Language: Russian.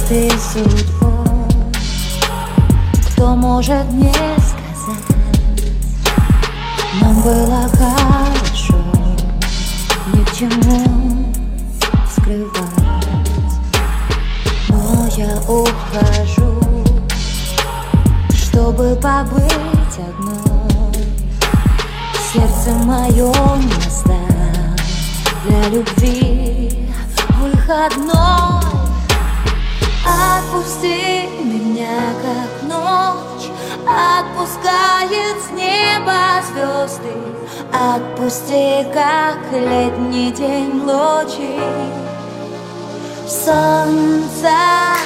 ты судьбой, кто может мне сказать? Нам было хорошо, ни к чему скрывать. Но я ухожу, чтобы побыть одной. Сердце мое место для любви выходной. Отпусти меня, как ночь отпускает с неба звезды. Отпусти, как летний день лучи солнца.